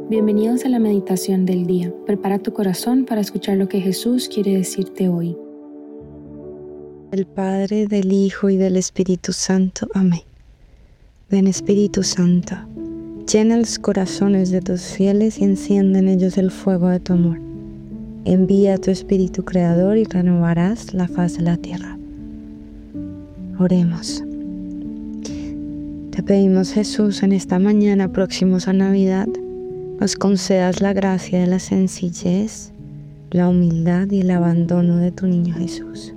Bienvenidos a la meditación del día. Prepara tu corazón para escuchar lo que Jesús quiere decirte hoy. Del Padre, del Hijo y del Espíritu Santo. Amén. Ven Espíritu Santo, llena los corazones de tus fieles y enciende en ellos el fuego de tu amor. Envía a tu Espíritu Creador y renovarás la faz de la tierra. Oremos. Te pedimos, Jesús, en esta mañana próximos a Navidad, nos concedas la gracia de la sencillez, la humildad y el abandono de tu niño Jesús.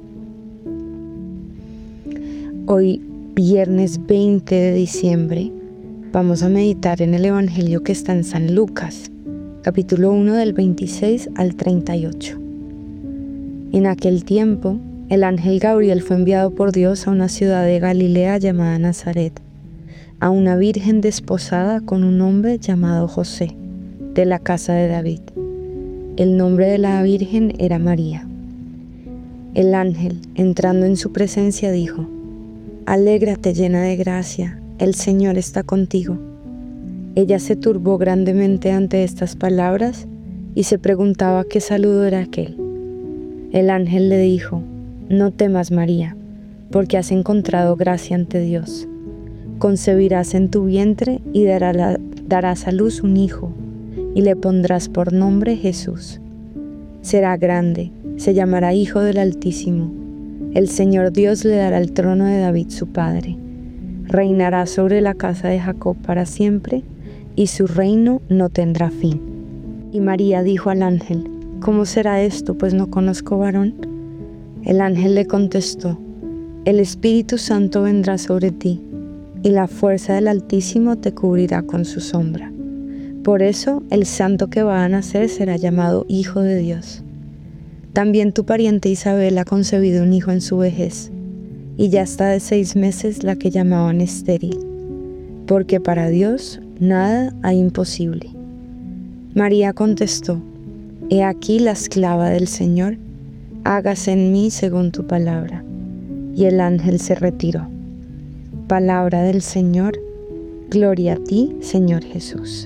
Hoy, viernes 20 de diciembre, vamos a meditar en el Evangelio que está en San Lucas, capítulo 1 del 26 al 38. En aquel tiempo, el ángel Gabriel fue enviado por Dios a una ciudad de Galilea llamada Nazaret, a una virgen desposada con un hombre llamado José, de la casa de David. El nombre de la virgen era María. El ángel, entrando en su presencia, dijo: «Alégrate, llena de gracia, el Señor está contigo». Ella se turbó grandemente ante estas palabras y se preguntaba qué saludo era aquel. El ángel le dijo: «No temas, María, porque has encontrado gracia ante Dios. Concebirás en tu vientre y darás a luz un hijo, y le pondrás por nombre Jesús. Será grande, se llamará Hijo del Altísimo. El Señor Dios le dará el trono de David su padre. Reinará sobre la casa de Jacob para siempre, y su reino no tendrá fin». Y María dijo al ángel: «¿Cómo será esto, pues no conozco varón?». El ángel le contestó: «El Espíritu Santo vendrá sobre ti, y la fuerza del Altísimo te cubrirá con su sombra. Por eso el santo que va a nacer será llamado Hijo de Dios. También tu pariente Isabel ha concebido un hijo en su vejez, y ya está de 6 meses la que llamaban estéril, porque para Dios nada hay imposible». María contestó: «He aquí la esclava del Señor, hágase en mí según tu palabra». Y el ángel se retiró. Palabra del Señor. Gloria a ti, Señor Jesús.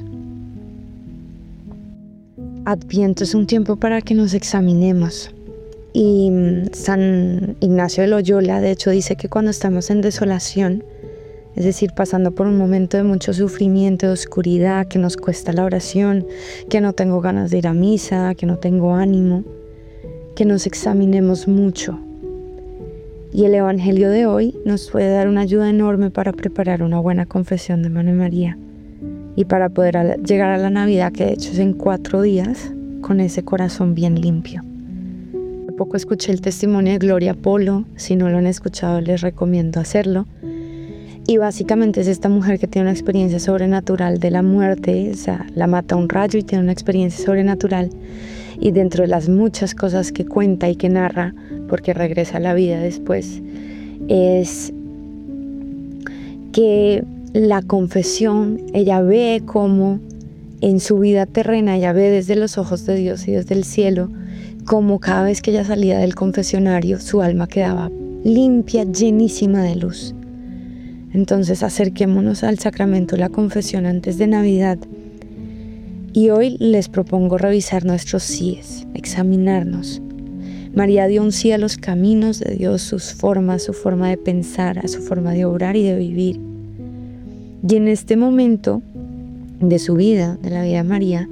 Adviento es un tiempo para que nos examinemos. Y San Ignacio de Loyola, de hecho, dice que cuando estamos en desolación, es decir, pasando por un momento de mucho sufrimiento, de oscuridad, que nos cuesta la oración, que no tengo ganas de ir a misa, que no tengo ánimo, que nos examinemos mucho. Y el Evangelio de hoy nos puede dar una ayuda enorme para preparar una buena confesión de Manuel María y para poder llegar a la Navidad, que de hecho es en 4 días, con ese corazón bien limpio. Hace poco escuché el testimonio de Gloria Polo. Si no lo han escuchado, les recomiendo hacerlo. Y básicamente es esta mujer que tiene una experiencia sobrenatural de la muerte, o sea, la mata un rayo y tiene una experiencia sobrenatural. Y dentro de las muchas cosas que cuenta y que narra, porque regresa a la vida después, es que la confesión, ella ve como en su vida terrena, ella ve desde los ojos de Dios y desde el cielo, como cada vez que ella salía del confesionario, su alma quedaba limpia, llenísima de luz. Entonces acerquémonos al sacramento de la confesión antes de Navidad. Y hoy les propongo revisar nuestros síes, examinarnos. María dio un sí a los caminos de Dios, sus formas, su forma de pensar, a su forma de obrar y de vivir. Y en este momento de su vida, de la vida de María,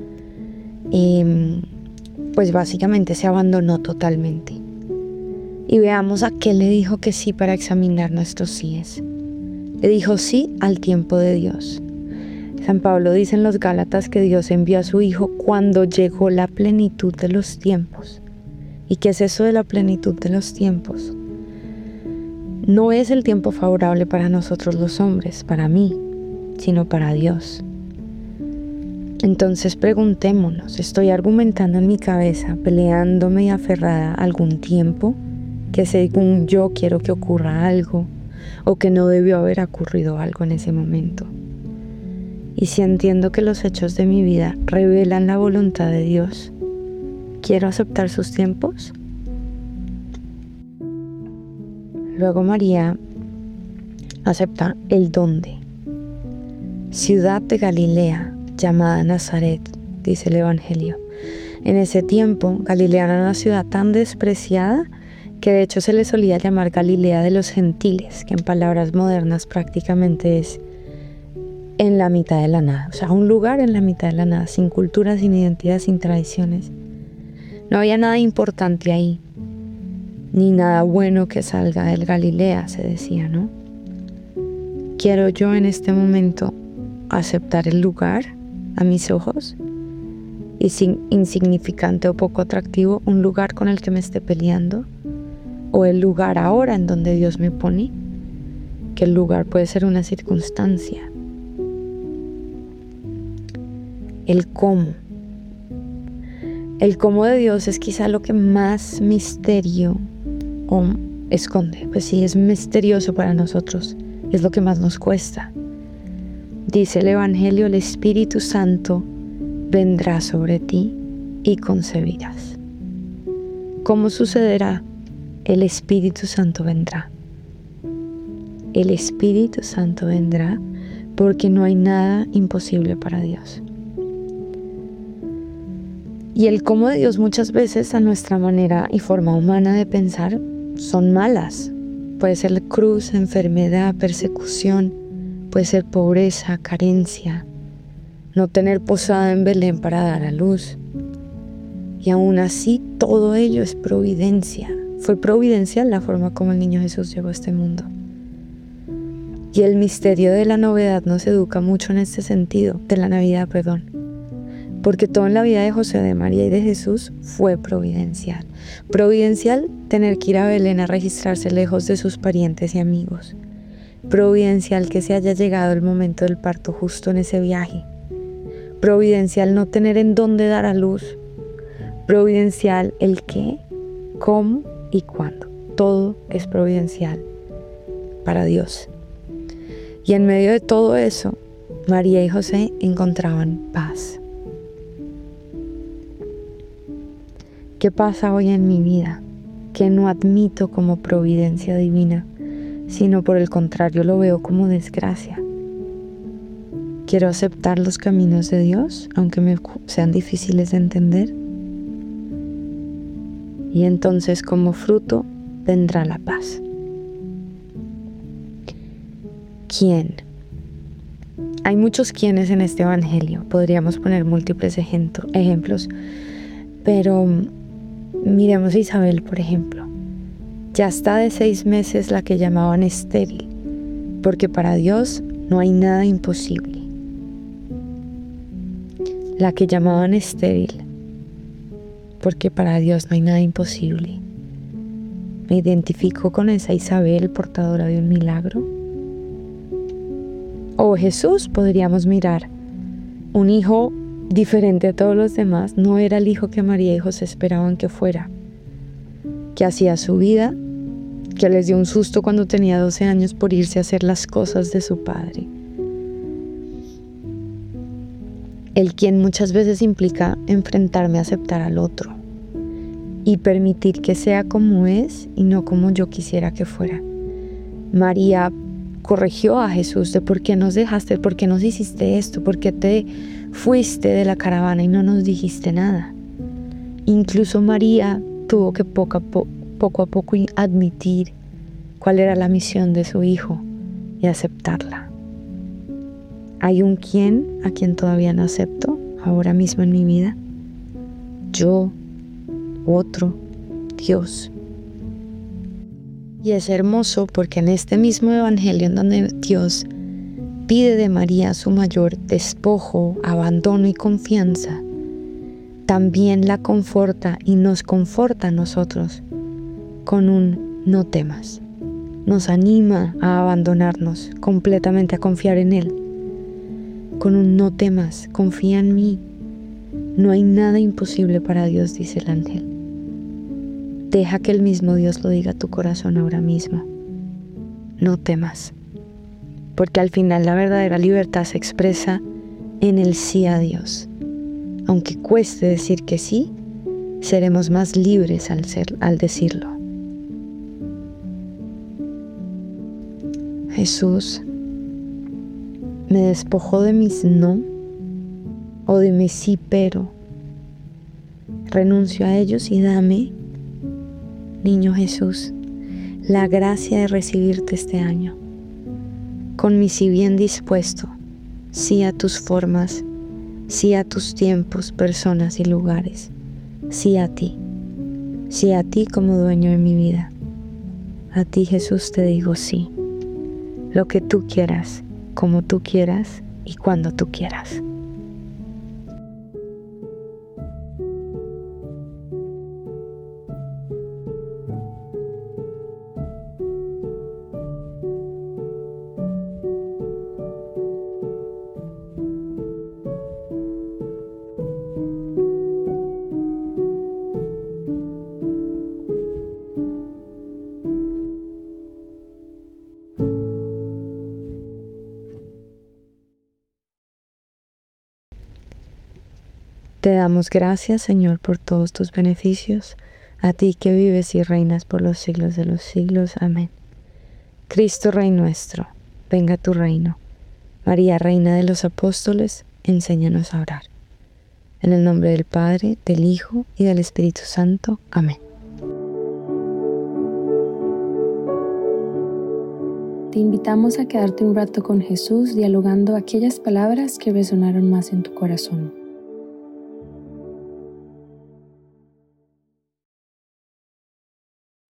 pues básicamente se abandonó totalmente. Y veamos a qué le dijo que sí para examinar nuestros síes. Le dijo sí al tiempo de Dios. San Pablo dice en los Gálatas que Dios envió a su Hijo cuando llegó la plenitud de los tiempos. ¿Y qué es eso de la plenitud de los tiempos? No es el tiempo favorable para nosotros los hombres, para mí, sino para Dios. Entonces preguntémonos, ¿estoy argumentando en mi cabeza, peleándome y aferrada a algún tiempo que según yo quiero que ocurra algo o que no debió haber ocurrido algo en ese momento? Y si entiendo que los hechos de mi vida revelan la voluntad de Dios, ¿quiero aceptar sus tiempos? Luego María acepta el dónde. Ciudad de Galilea, llamada Nazaret, dice el Evangelio. En ese tiempo, Galilea era una ciudad tan despreciada que de hecho se le solía llamar Galilea de los gentiles, que en palabras modernas prácticamente es en la mitad de la nada, o sea, un lugar en la mitad de la nada, sin cultura, sin identidad, sin tradiciones. No había nada importante ahí, ni nada bueno que salga del Galilea, se decía, ¿no? Quiero yo en este momento aceptar el lugar a mis ojos y sin insignificante o poco atractivo, un lugar con el que me esté peleando, o el lugar ahora en donde Dios me pone, que el lugar puede ser una circunstancia. El cómo. El cómo de Dios es quizá lo que más misterio esconde. Pues sí, es misterioso para nosotros, es lo que más nos cuesta. Dice el Evangelio, el Espíritu Santo vendrá sobre ti y concebirás. ¿Cómo sucederá? El Espíritu Santo vendrá. El Espíritu Santo vendrá porque no hay nada imposible para Dios. Y el cómo de Dios muchas veces a nuestra manera y forma humana de pensar son malas. Puede ser cruz, enfermedad, persecución, puede ser pobreza, carencia, no tener posada en Belén para dar a luz. Y aún así todo ello es providencia. Fue providencial la forma como el niño Jesús llegó a este mundo. Y el misterio de la novedad nos educa mucho en este sentido, de la Navidad, porque todo en la vida de José, de María y de Jesús fue providencial. Providencial tener que ir a Belén a registrarse lejos de sus parientes y amigos. Providencial que se haya llegado el momento del parto justo en ese viaje. Providencial no tener en dónde dar a luz. Providencial el qué, cómo y cuándo. Todo es providencial para Dios. Y en medio de todo eso, María y José encontraban paz. ¿Qué pasa hoy en mi vida? Que no admito como providencia divina, sino por el contrario lo veo como desgracia. Quiero aceptar los caminos de Dios, aunque me sean difíciles de entender. Y entonces como fruto vendrá la paz. ¿Quién? Hay muchos quiénes en este evangelio. Podríamos poner múltiples ejemplos, pero miremos a Isabel, por ejemplo. Ya está de 6 meses la que llamaban estéril, porque para Dios no hay nada imposible. La que llamaban estéril, porque para Dios no hay nada imposible. Me identifico con esa Isabel, portadora de un milagro. O Jesús, podríamos mirar, un hijo diferente a todos los demás, no era el hijo que María y José esperaban que fuera, que hacía su vida, que les dio un susto cuando tenía 12 años por irse a hacer las cosas de su padre. El quien muchas veces implica enfrentarme a aceptar al otro y permitir que sea como es y no como yo quisiera que fuera. María corrigió a Jesús de por qué nos dejaste, por qué nos hiciste esto, por qué te fuiste de la caravana y no nos dijiste nada. Incluso María tuvo que poco a poco admitir cuál era la misión de su hijo y aceptarla. ¿Hay un quién a quien todavía no acepto ahora mismo en mi vida? Yo, otro, Dios. Y es hermoso porque en este mismo evangelio en donde Dios pide de María su mayor despojo, abandono y confianza, también la conforta y nos conforta a nosotros con un no temas. Nos anima a abandonarnos completamente, a confiar en Él. Con un no temas, confía en mí. No hay nada imposible para Dios, dice el ángel. Deja que el mismo Dios lo diga a tu corazón ahora mismo. No temas. Porque al final la verdadera libertad se expresa en el sí a Dios. Aunque cueste decir que sí, seremos más libres al decirlo. Jesús me despojó de mis no O dime sí, pero. Renuncio a ellos y dame, niño Jesús, la gracia de recibirte este año, con mi sí bien dispuesto, sí a tus formas, sí a tus tiempos, personas y lugares, sí a ti como dueño de mi vida. A ti, Jesús, te digo sí, lo que tú quieras, como tú quieras y cuando tú quieras. Te damos gracias, Señor, por todos tus beneficios, a ti que vives y reinas por los siglos de los siglos. Amén. Cristo, Rey nuestro, venga tu reino. María, Reina de los Apóstoles, enséñanos a orar. En el nombre del Padre, del Hijo y del Espíritu Santo. Amén. Te invitamos a quedarte un rato con Jesús dialogando aquellas palabras que resonaron más en tu corazón.